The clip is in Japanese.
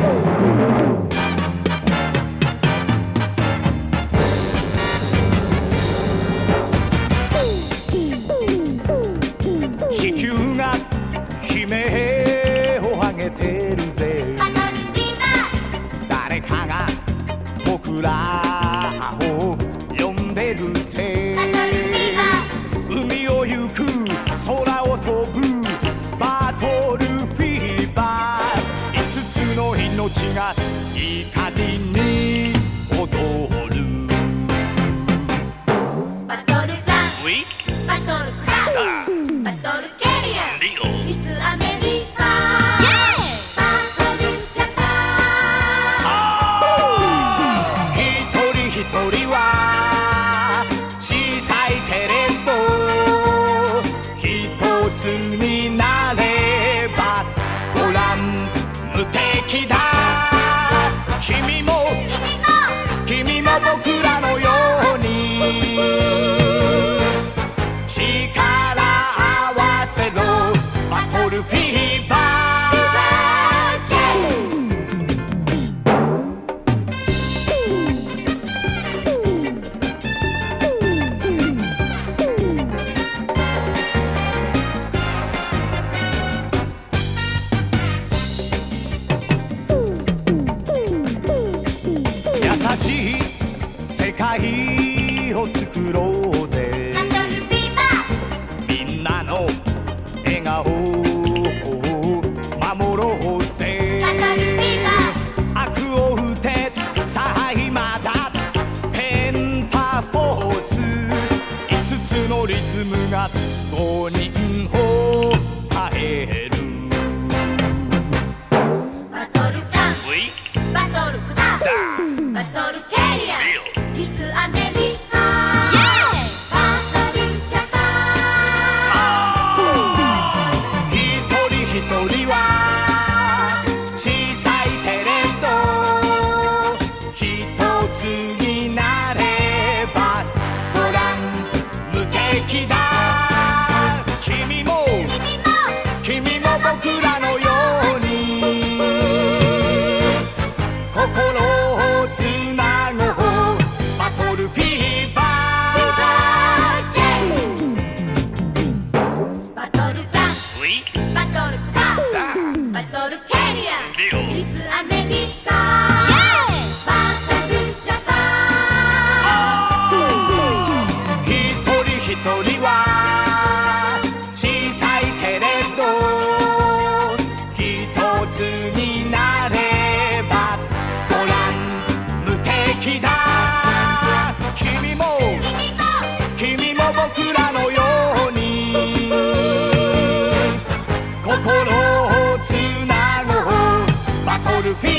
地球が悲鳴を上げてるぜ。誰かが僕らを呼んでるぜ。海を行く空を飛ぶバトルフィーバー。5つの命が怒りに踊る。 バトルフラン、バトルクサ、バトルケリアン、ミスアメリカ、バトルジャパン。 一人一人は小さいけれど一つになればご覧無敵だ。君も僕らのように力合わせろ。バトルフィーバー。優しい世界を作ろうぜ。 バトルフィーバー。 みんなの笑顔を守ろうぜ。 バトルフィーバ悪を打てさあ今だペンタフォース。5つのリズムが5人を変える。 バトルフラン、バトルクサ、バトルケリアン、ミスアメリカ、バトルジャパン。 一人一人は小さいけれど一つになればご覧無敵だ。君も僕らのように心をつなごう。バトルフィーバー。 バトルフラン、バトルクサ、バトルケリアン、ミスアメリカ、バトルジャパン。 一人一人は小さいけれど一つになればご覧無敵だ。君も僕らのように心をつなごう。バトルフィ